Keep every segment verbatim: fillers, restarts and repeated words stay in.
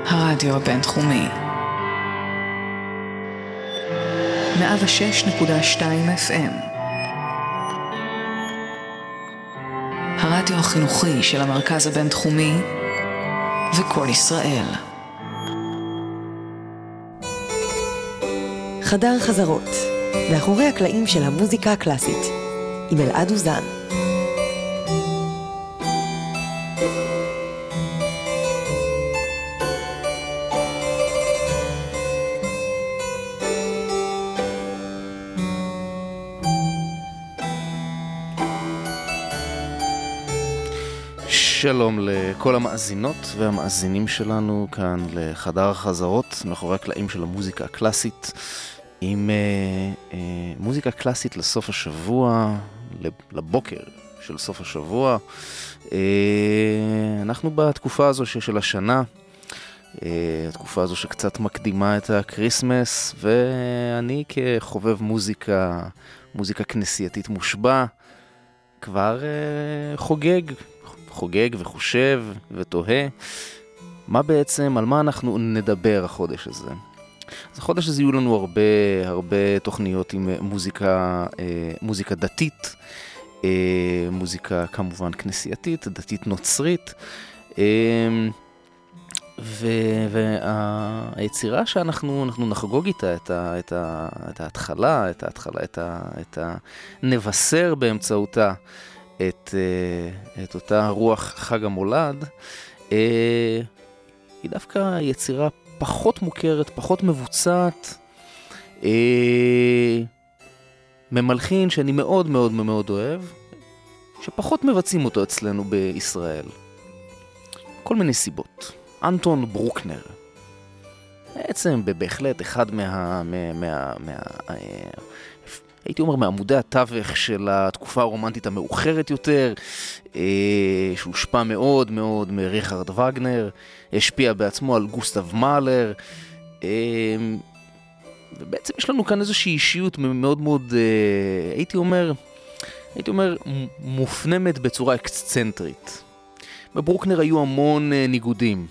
הרדיו הבינתחומי מאה ושש נקודה שתיים אף אם, הרדיו החינוכי של המרכז הבינתחומי וכל ישראל. חדר חזרות, מאחורי הקלעים של המוזיקה הקלאסית, עם אלעד אוזן. שלום לכל המאזינות והמאזינים שלנו כאן לחדר החזרות מאחורי הקלעים של המוזיקה הקלאסית, עם אה, אה, מוזיקה קלאסית לסוף השבוע, לבוקר של סוף השבוע. אה, אנחנו בתקופה הזו של השנה, אה, התקופה הזו שקצת מקדימה את הקריסמס, ואני כחובב מוזיקה, מוזיקה כנסייתית מושבע, כבר אה, חוגג. חוגג וחושב ותוהה מה בעצם, על מה אנחנו נדבר החודש הזה. אז החודש הזה יהיו לנו הרבה, הרבה תוכניות עם מוזיקה, מוזיקה דתית, מוזיקה כמובן כנסייתית, דתית נוצרית, והיצירה שאנחנו אנחנו נחגוג איתה את, ה, את, ה, את ההתחלה, את ההתחלה, את, ה, את הנבשר באמצעותה, את, את אותה רוח חג המולד, היא דווקא יצירה פחות מוכרת, פחות מבוצעת, ממלחין שאני מאוד מאוד מאוד אוהב, שפחות מבצעים אותו אצלנו בישראל. כל מיני סיבות. אנטון ברוקנר. בעצם בהחלט אחד מה... מה, מה, מה הייתי אומר מעמודי התווך של התקופה הרומנטית המאוחרת יותר, שהוא הושפע מאוד מאוד מריכרד וגנר, השפיע בעצמו על גוסטב מאלר, ובעצם יש לנו כאן איזושהי אישיות מאוד מאוד, הייתי אומר, הייתי אומר, מופנמת בצורה אקסצנטרית. בברוקנר היו המון ניגודים,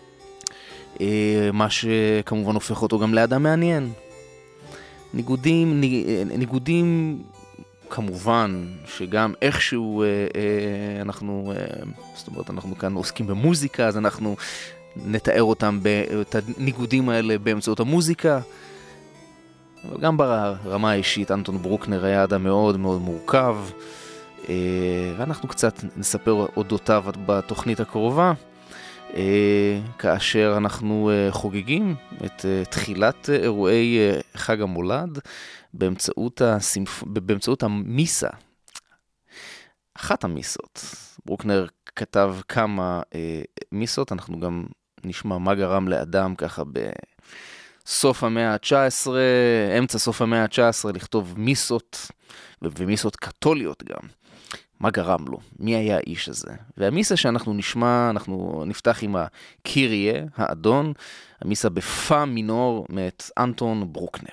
מה שכמובן הופך אותו גם לאדם מעניין. ניגודים, ניגודים כמובן שגם איכשהו אנחנו, זאת אומרת, אנחנו כאן עוסקים במוזיקה, אז אנחנו נתאר אותם, את הניגודים האלה באמצעות המוזיקה. אבל גם ברמה האישית, אנטון ברוקנר היה אדם מאוד מאוד מורכב, ואנחנו קצת נספר אודותיו בתוכנית הקרובה, כאשר אנחנו חוגגים את תחילת אירועי חג המולד באמצעות, הסימפ... באמצעות המיסה. אחת המיסות. ברוקנר כתב כמה מיסות, אנחנו גם נשמע מה גרם לאדם ככה בסוף המאה ה-תשע עשרה, אמצע סוף המאה ה-תשע עשרה, לכתוב מיסות, ומיסות קתוליות גם. מה גרם לו? מי היה האיש הזה? והמיסה שאנחנו נשמע, אנחנו נפתח עם הקיריה, האדון, המיסה בפא מינור מאת אנטון ברוקנר.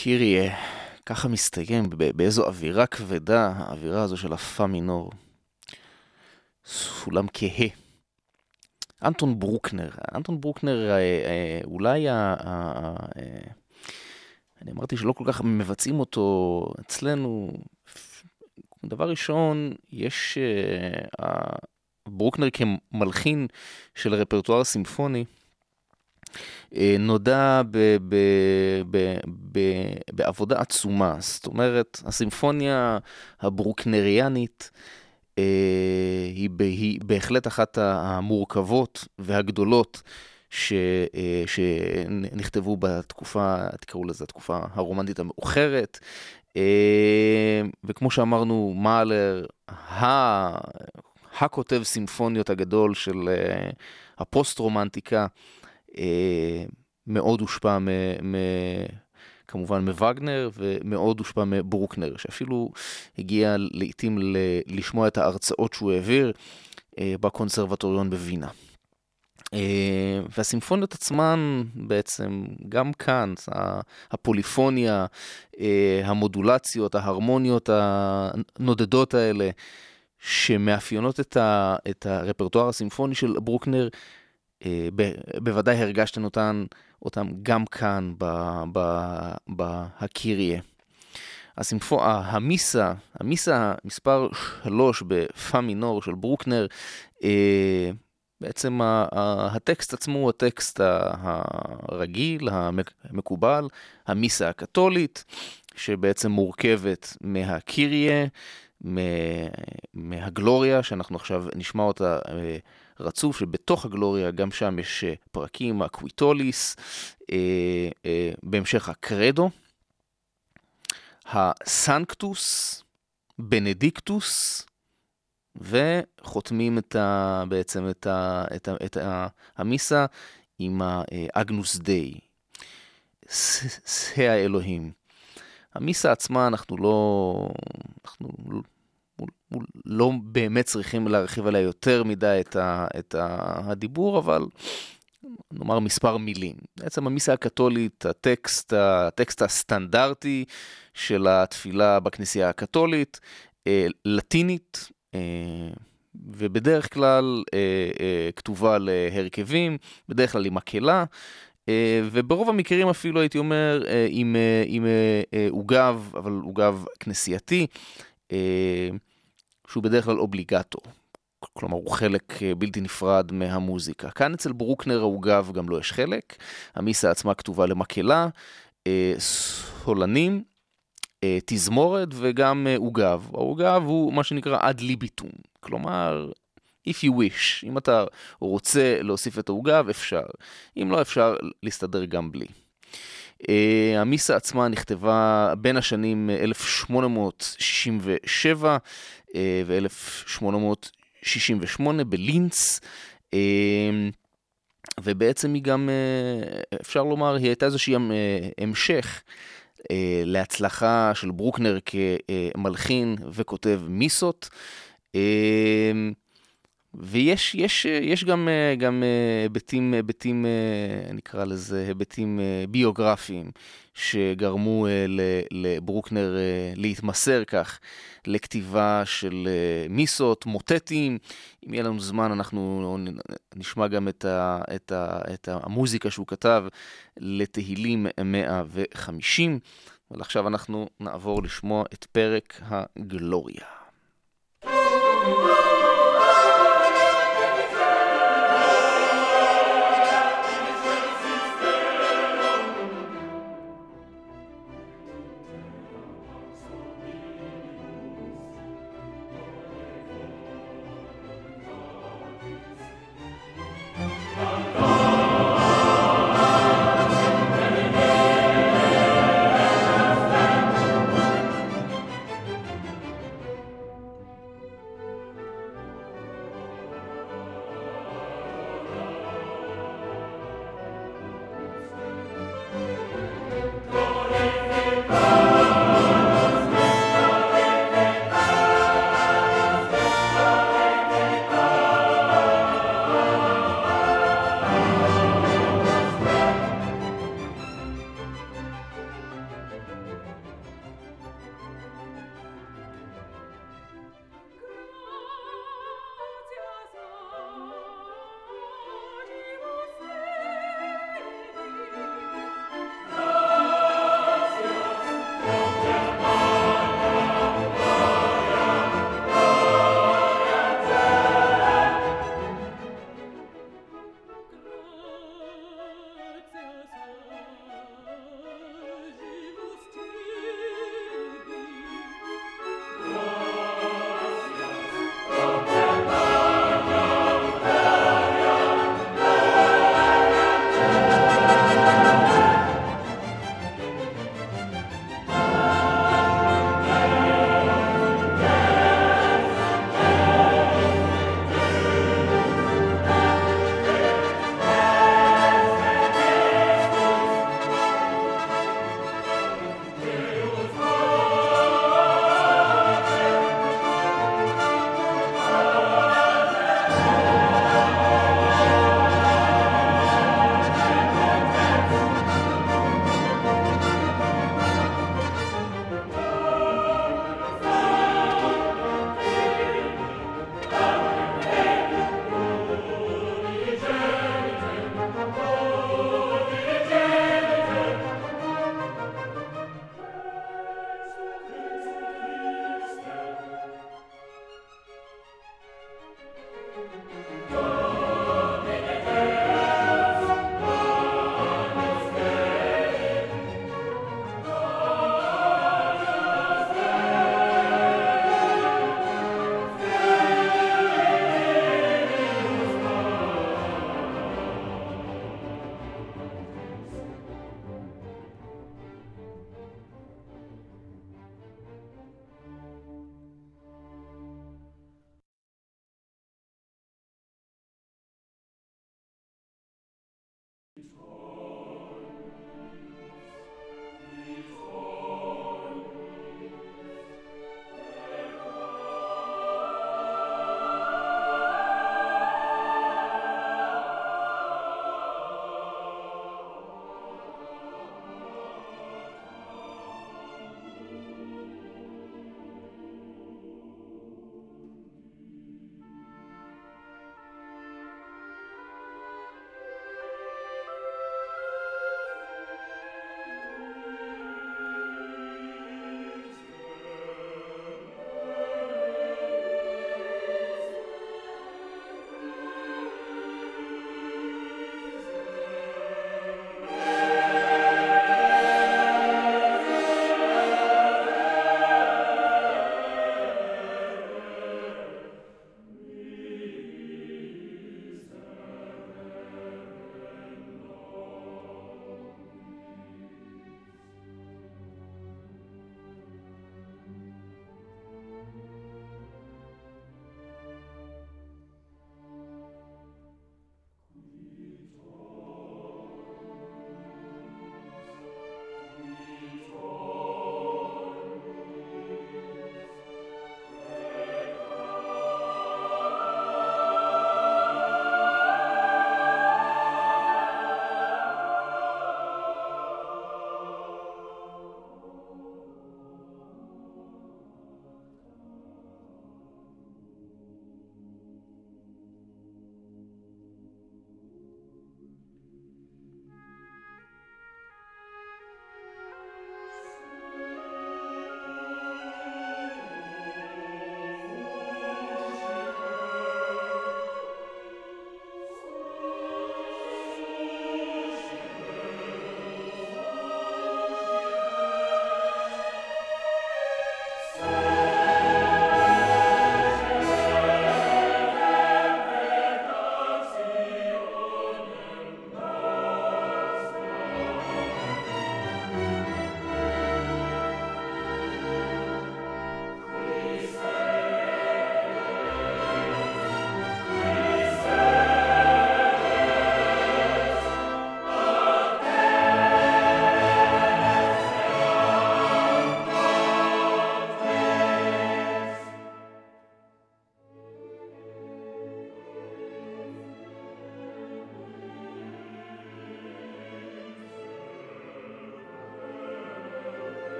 קיריה, ככה מסתיים, באיזו אווירה כבדה, האווירה הזו של הפא מינור. סולם כהה. אנטון ברוקנר, אנטון ברוקנר אולי, אני אמרתי שלא כל כך מבצעים אותו אצלנו. דבר ראשון, יש ברוקנר כמלחין של רפרטואר סימפוני, נודע ב- ב- ב- ב- בעבודה עצומה. זאת אומרת, הסימפוניה הברוקנריאנית היא, היא בהחלט אחת המורכבות והגדולות ש, שנכתבו בתקופה, תקראו לזה, התקופה הרומנטית המאוחרת. וכמו שאמרנו, מאלר, הכותב סימפוניות הגדול של הפוסט-רומנטיקה, מאוד הושפע מ, מ, כמובן מווגנר, ומאוד הושפע מברוקנר, שאפילו הגיע לעתים ל, לשמוע את ההרצאות שהוא העביר בקונסרבטוריון בווינה. והסימפוניות עצמן בעצם גם כאן, הפוליפוניה, המודולציות, ההרמוניות הנודדות האלה, שמאפיינות את, ה, את הרפרטואר הסימפוני של ברוקנר, ב, בוודאי הרגשתם אותן, אותם גם כאן בהקיריה. הסימפו, המיסה, המיסה מספר שלוש בפא מינור של ברוקנר, בעצם הטקסט עצמו הוא הטקסט הרגיל, המקובל, המיסה הקתולית, שבעצם מורכבת מהקיריה, מהגלוריה, שאנחנו עכשיו נשמע אותה רצוף, שבתוך הגלוריה גם שם יש פרקים, הקוויטוליס, בהמשך הקרדו, הסנקטוס, בנדיקטוס, וחותמים את ה, בעצם את, ה, את, ה, את ה, המיסה עם האגנוס דיי, שא האלוהים. המיסה עצמה אנחנו לא, אנחנו לא באמת צריכים להרחיב עליה יותר מדי את, ה, את הדיבור, אבל נאמר מספר מילים. בעצם המיסה הקתולית, הטקסט, הטקסט הסטנדרטי של התפילה בכנסייה הקתולית, לטינית, ובדרך כלל כתובה להרכבים, בדרך כלל עם מקהלה, וברוב המקרים אפילו הייתי אומר עם, עם עוגב, אבל עוגב כנסייתי, שהוא בדרך כלל אובליגטו. כלומר, הוא חלק בלתי נפרד מהמוזיקה. כאן אצל ברוקנר העוגב גם לא יש חלק. המיסה עצמה כתובה למקהלה, סולנים, תזמורת וגם עוגב. העוגב הוא מה שנקרא אד ליביטום. כלומר, if you wish. אם אתה רוצה להוסיף את העוגב, אפשר. אם לא, אפשר להסתדר גם בלי. המיסה עצמה נכתבה בין השנים אלף שמונה מאות שישים ושבע ו-אלף שמונה מאות שישים ושמונה בלינץ, ובעצם היא גם, אפשר לומר, היא הייתה איזושהי המשך להצלחה של ברוקנר כמלחין וכותב מיסות, ויש יש יש גם גם היבטים היבטים נקרא לזה היבטים ביוגרפיים שגרמו לברוקנר להתמסר כך לכתיבה של מיסות, מוטטים. אם יהיה לנו זמן אנחנו נשמע גם את ה, את ה, את המוזיקה שהוא כתב לתהילים מאה וחמישים. אבל עכשיו אנחנו נעבור לשמוע את פרק הגלוריה.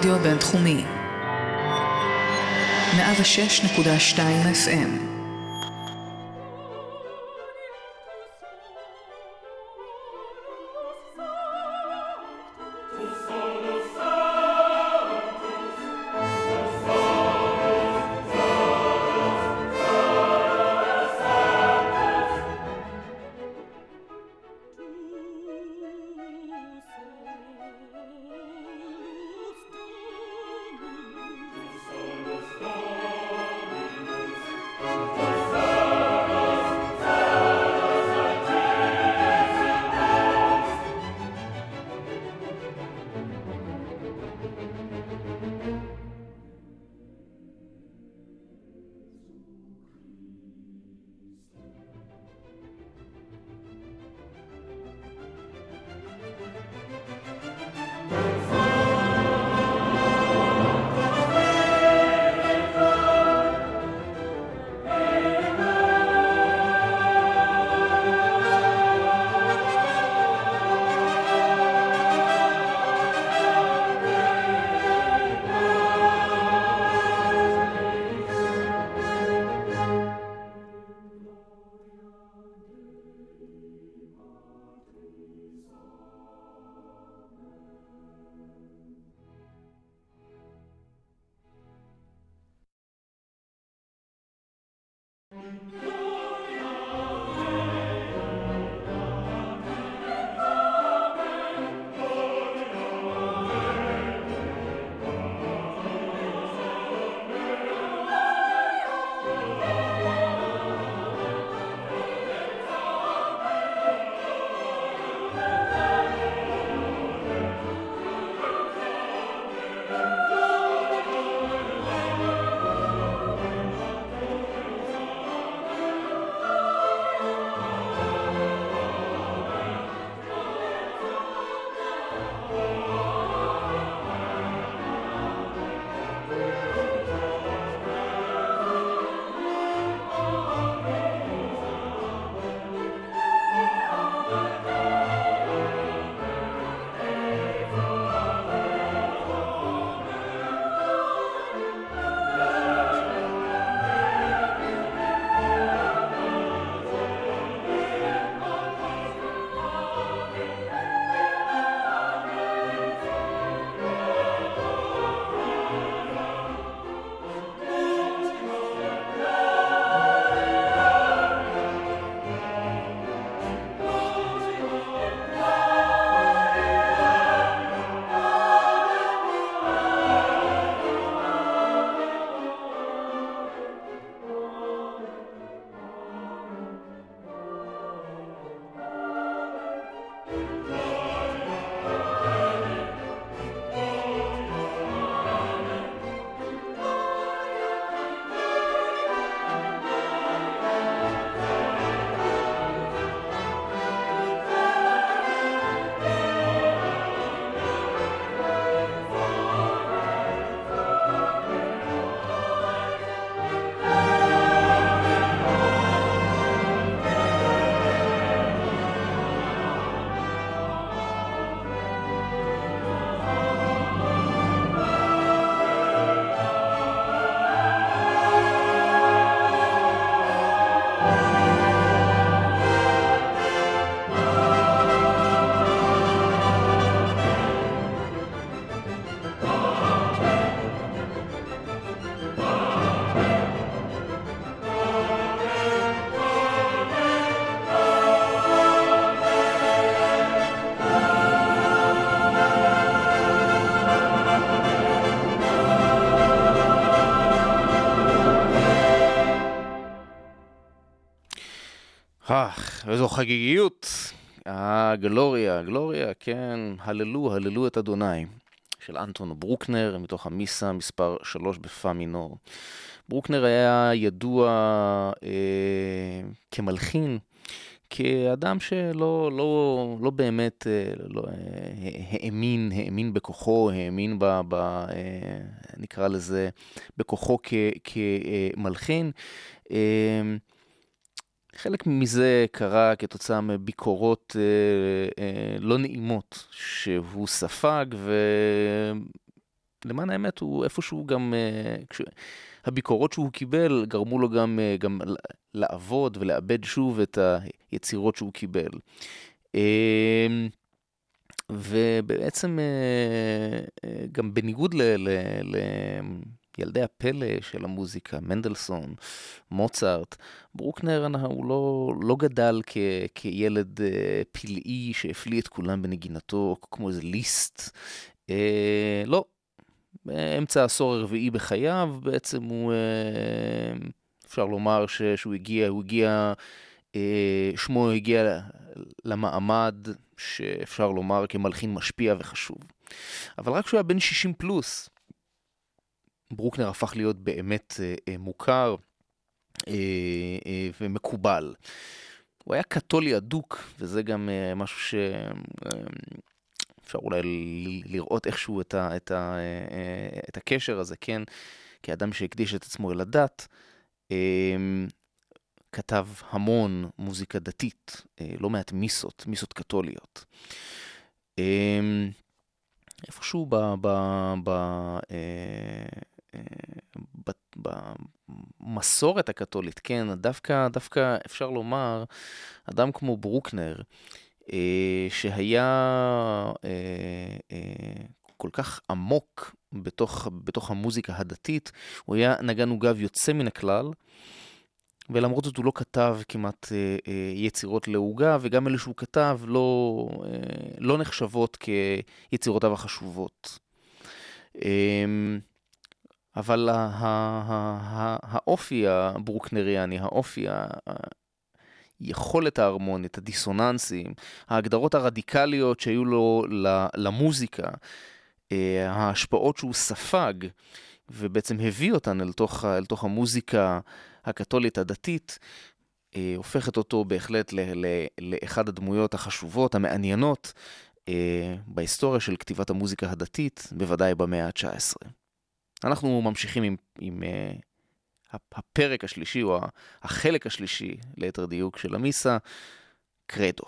רדיו בינתחומי מאה ושש נקודה שתיים אף אם. אך, איזו חגיגיות. הגלוריה, גלוריה, כן, הללו, הללו את אדוני, של אנטון ברוקנר, מתוך המיסה מספר שלוש בפא מינור. ברוקנר היה ידוע אה, כמלחין, כאדם שלא לא, לא באמת לא, האמין, האמין בכוחו, האמין ב, ב, אה, נקרא לזה, בכוחו כ, כמלחין. אה, חלק מזה קרה כתוצאה מביקורות אה, אה, לא נעימות שהוא ספג, למען האמת, הוא איפשהו גם, כש... הביקורות שהוא קיבל גרמו לו גם, גם לעבוד ולאבד שוב את היצירות שהוא קיבל. ובעצם גם בניגוד ל... ל... ל... ילדי הפלא של המוזיקה, מנדלסון, מוצרט, ברוקנר הוא לא, לא גדל כ, כילד פלאי שהפליא את כולם בנגינתו, כמו איזה ליסט. אה, לא, באמצע העשור הרביעי בחייו, בעצם הוא, אה, אפשר לומר ש, שהוא הגיע, הוא הגיע, אה, שמו הגיע למעמד שאפשר לומר כמלחין משפיע וחשוב. אבל רק כשהוא היה בן שישים פלוס, ברוקנר הפך להיות באמת אה, מוכר אה, אה, ומקובל. הוא היה קתולי אדוק, וזה גם אה, משהו שאפשר אה, אולי לראות איכשהו את, ה, את, ה, אה, את הקשר הזה, כן? כאדם שהקדיש את עצמו אל הדת, אה, כתב המון מוזיקה דתית, אה, לא מעט מיסות, מיסות קתוליות. אה, איפשהו ב... ב, ב אה, במסורת הקתולית, כן, דווקא, דווקא אפשר לומר, אדם כמו ברוקנר, שהיה כל כך עמוק בתוך, בתוך המוזיקה הדתית, הוא היה נגן עוגב יוצא מן הכלל, ולמרות זאת הוא לא כתב כמעט יצירות לעוגה, וגם אלה שהוא כתב לא, לא נחשבות כיצירותיו החשובות. אבל האופי הברוקנריאני, האופי, היכולת ההרמונית, הדיסוננסים, ההגדרות הרדיקליות שהיו לו למוזיקה, ההשפעות שהוא ספג, ובעצם הביא אותן אל תוך, אל תוך המוזיקה הקתולית הדתית, הופכת אותו בהחלט לאחד הדמויות החשובות, המעניינות, בהיסטוריה של כתיבת המוזיקה הדתית, בוודאי במאה ה-תשע עשרה. אנחנו ממשיכים עם, עם uh, הפרק השלישי, או החלק השלישי, ליתר דיוק, של המיסה, קרדו.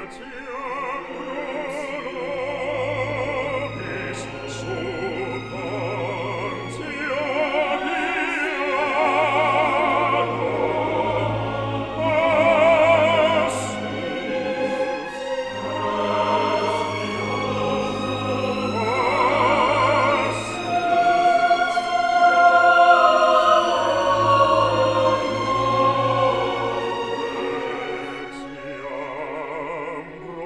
Ambro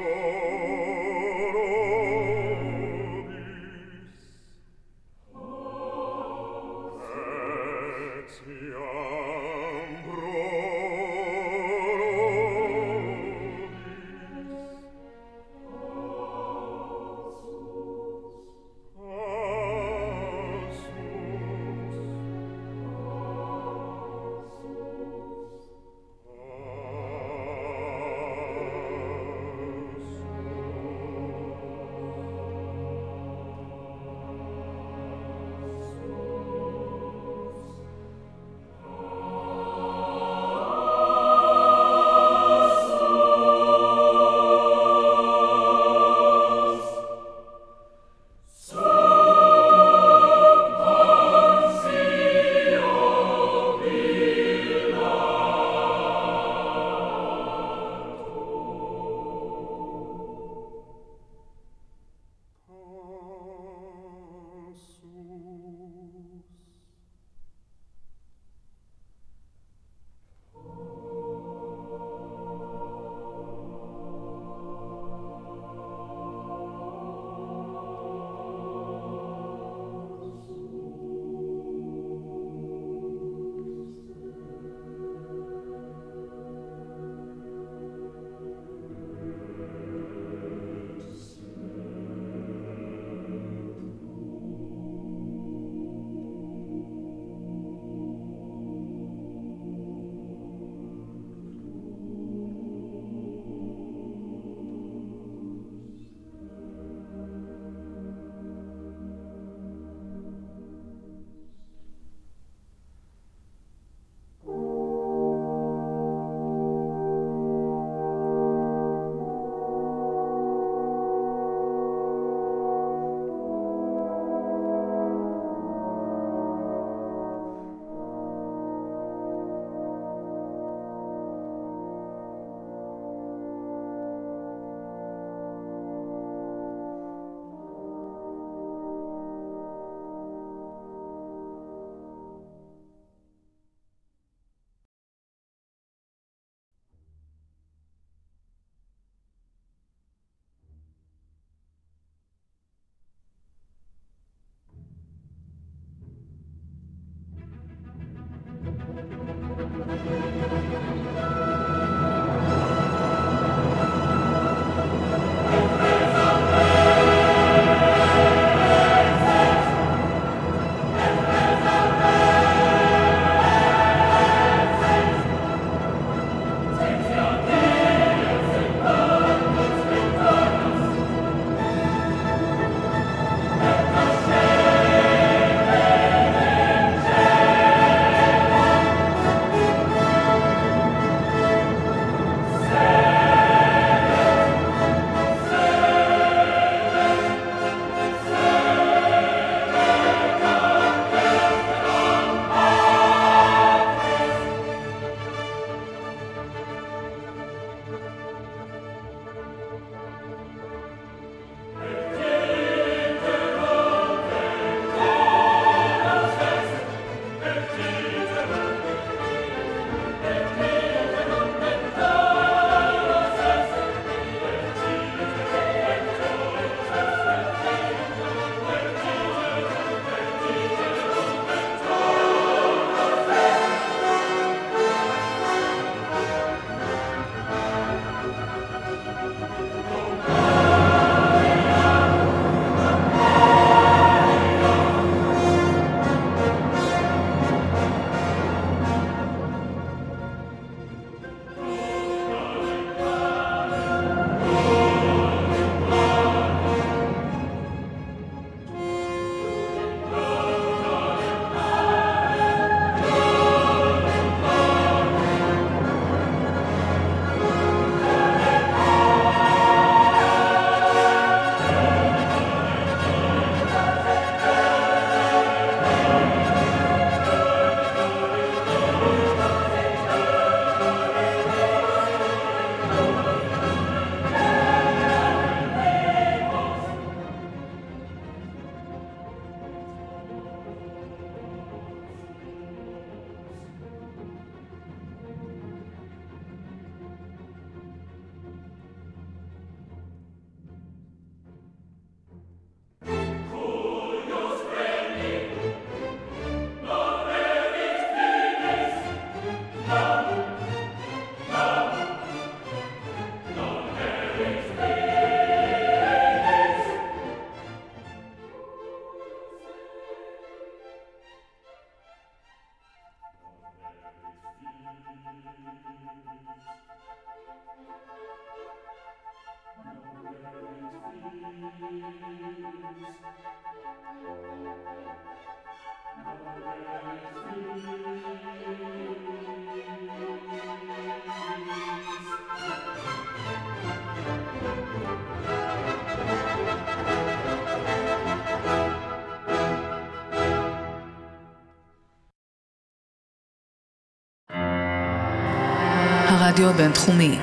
הרדיו הבינתחומי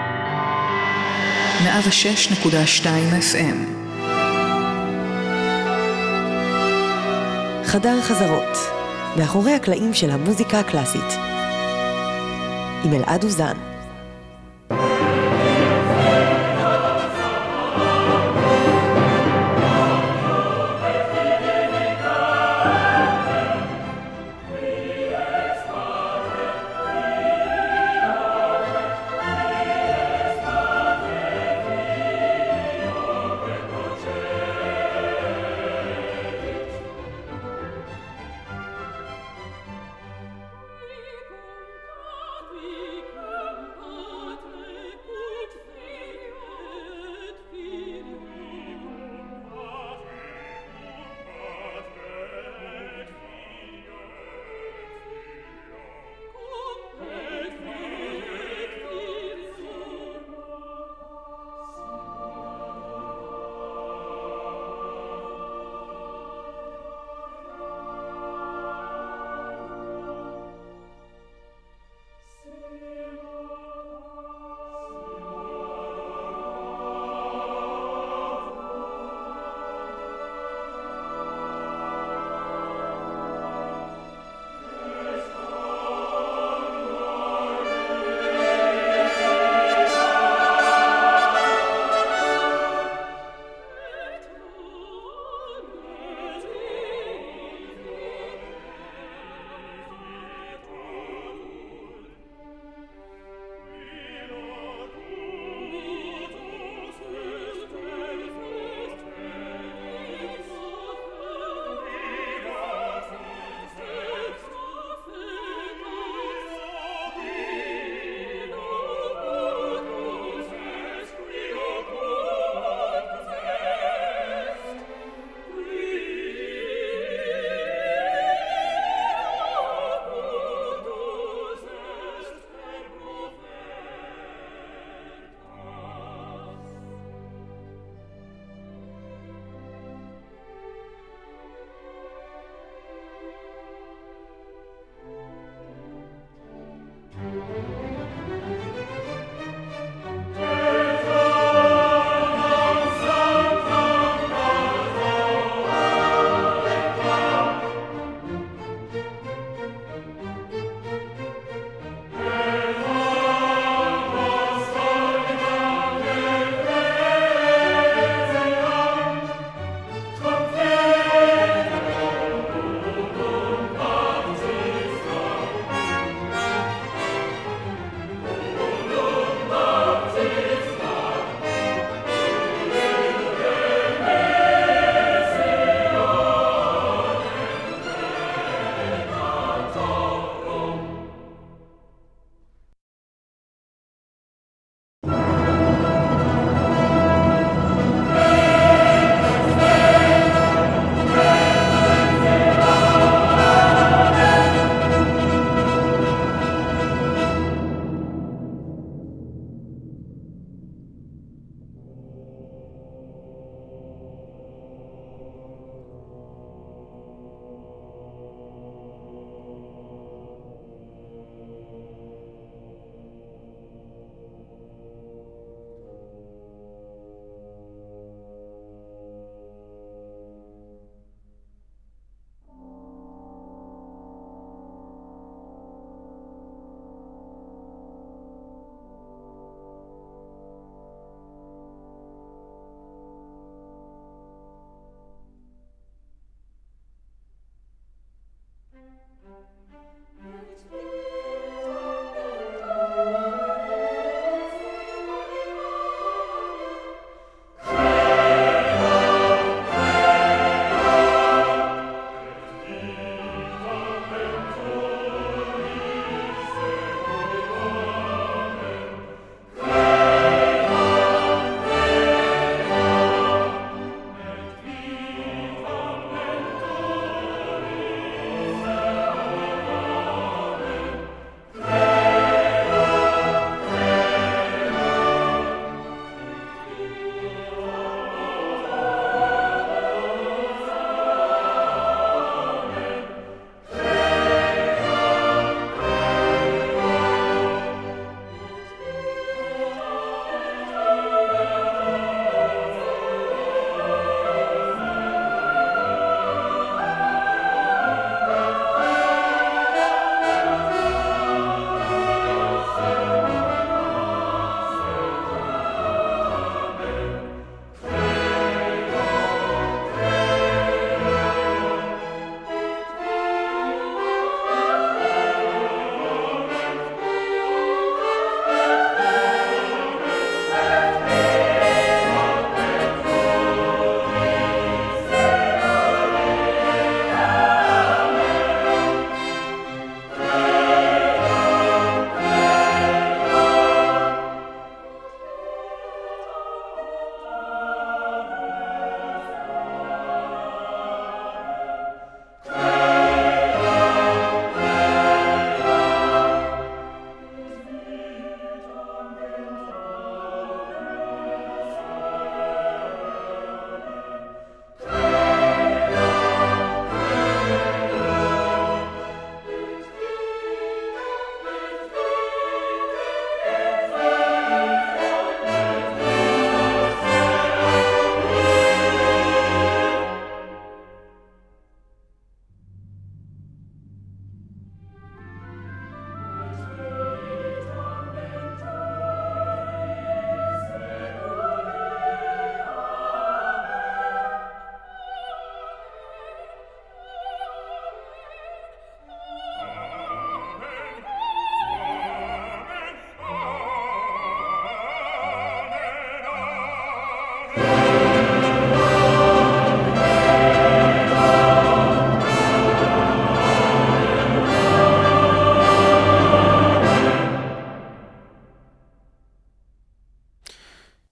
מאה ושש נקודה שתיים אף אם. חדר חזרות, מאחורי הקלעים של המוזיקה הקלאסית, עם אלעד אוזן. Come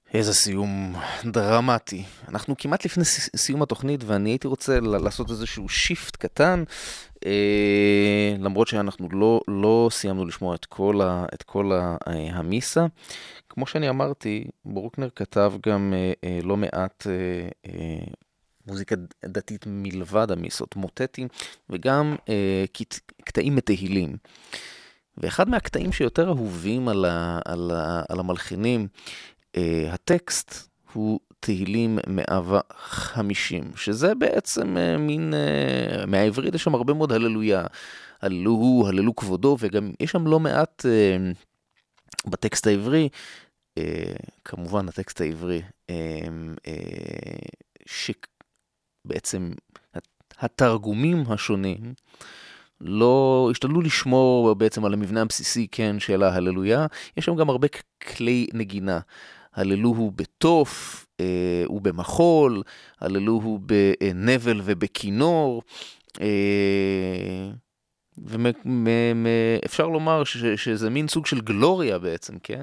איזה סיום דרמטי. אנחנו כמעט לפני סיום התוכנית, ואני הייתי רוצה לעשות איזשהו שיפט קטן, אה, למרות שאנחנו לא, לא סיימנו לשמוע את כל, ה, את כל ה, המיסה. כמו שאני אמרתי, ברוקנר כתב גם אה, אה, לא מעט אה, אה, מוזיקה דתית מלבד המיסות, מוטטים, וגם אה, קט, קטעים מתהילים. ואחד מהקטעים שיותר אהובים על, ה, על, ה, על המלחינים, Uh, הטקסט הוא תהילים מאה וחמישים, שזה בעצם uh, מין, uh, מהעברית יש שם הרבה מאוד הללויה, הללו הוא, הללו כבודו, וגם יש שם לא מעט uh, בטקסט העברי, uh, כמובן הטקסט העברי, uh, uh, שבעצם התרגומים השונים, לא השתדלו לשמור בעצם על המבנה הבסיסי, כן, של ההללויה. יש שם גם הרבה כלי נגינה. הללו הוא בתוף, אה, הוא במחול, הללו הוא בנבל ובכינור, אה, ואפשר לומר ש, שזה מין סוג של גלוריה בעצם, כן?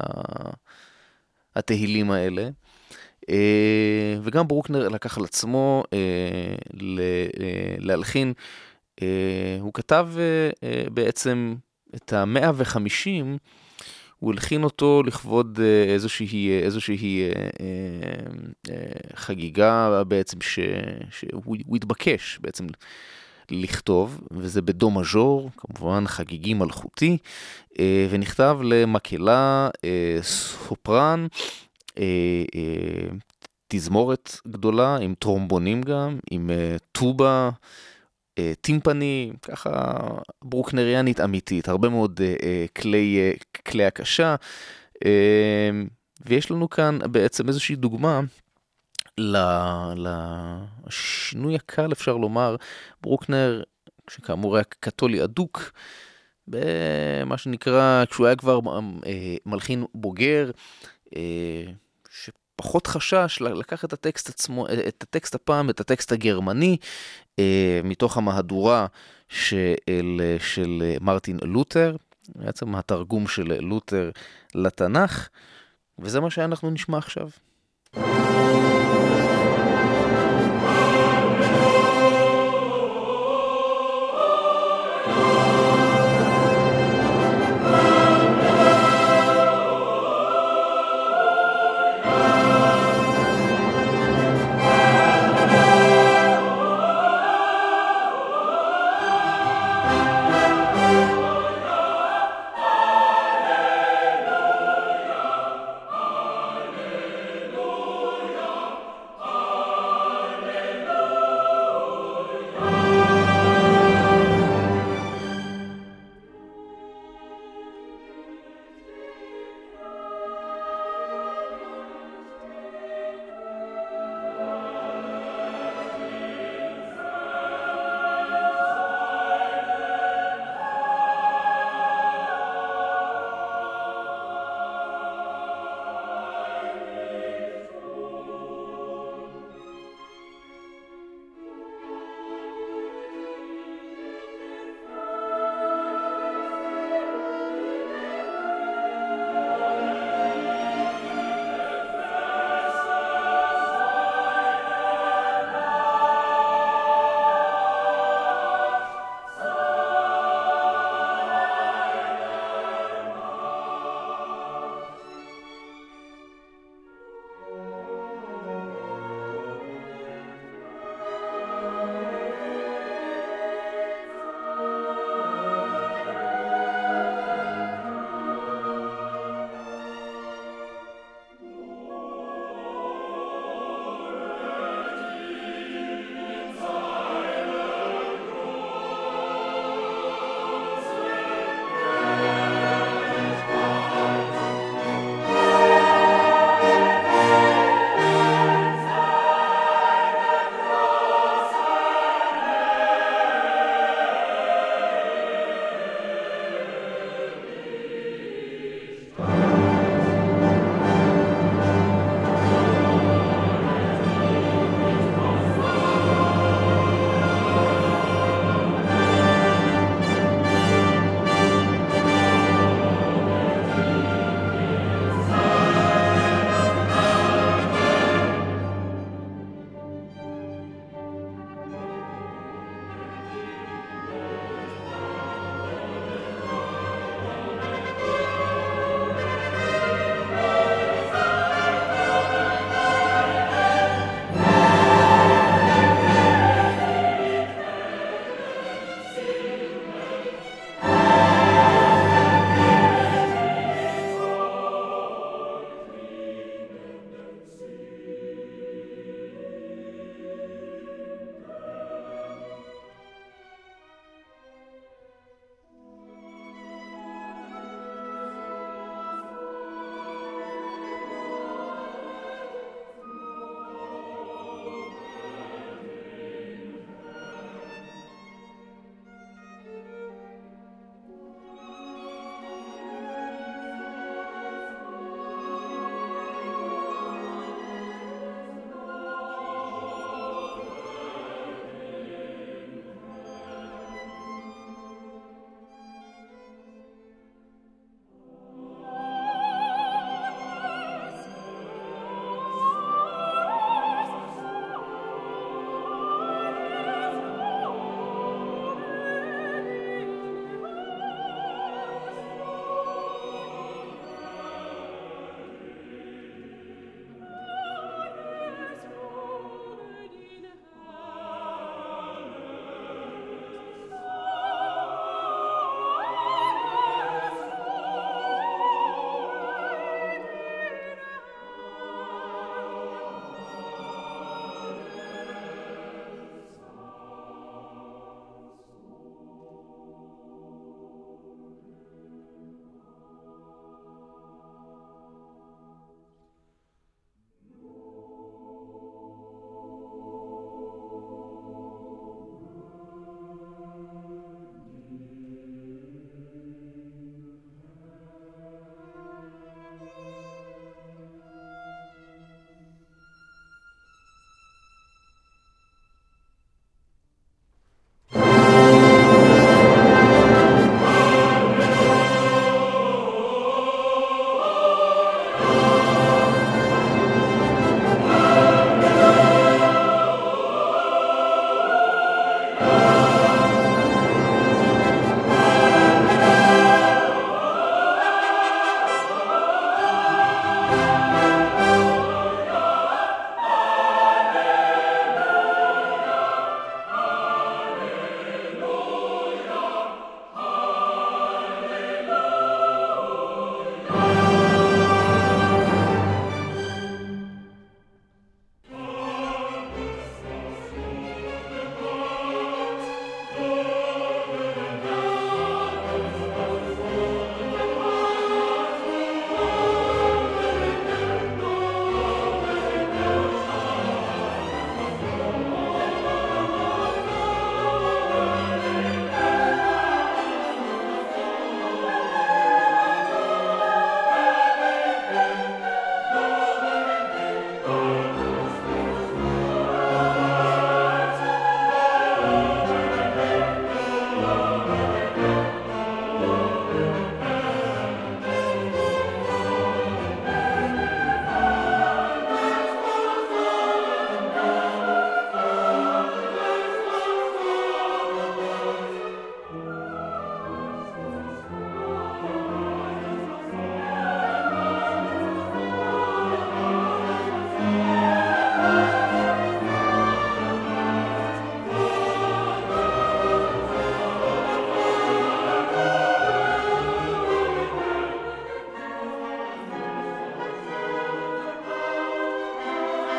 התהילים האלה. אה, וגם ברוקנר לקח על עצמו אה, להלחין, Uh, הוא כתב uh, uh, בעצם את ה-מאה וחמישים, הוא הלחין אותו לכבוד uh, איזושהי, איזושהי uh, uh, uh, חגיגה בעצם ש, שהוא הוא התבקש בעצם לכתוב, וזה בדו מז'ור, כמובן חגיגי מלכותי, uh, ונכתב למקהלה, uh, סופרן, uh, uh, תזמורת גדולה, עם טרומבונים גם, עם uh, טובה, טימפני, ככה ברוקנריאנית אמיתית, הרבה מאוד כלי, כלי הקשה, ויש לנו כאן בעצם איזושהי דוגמה לשינוי הקל, אפשר לומר. ברוקנר, שכאמור היה קתולי אדוק, במה שנקרא, כשהוא היה כבר מלחין בוגר, פחות חשש לקח את הטקסט עצמו, את הטקסט הפעם, את הטקסט הגרמני, מתוך המהדורה של, של מרטין לותר, בעצם התרגום של לותר לתנ"ך, וזה מה שאנחנו נשמע עכשיו.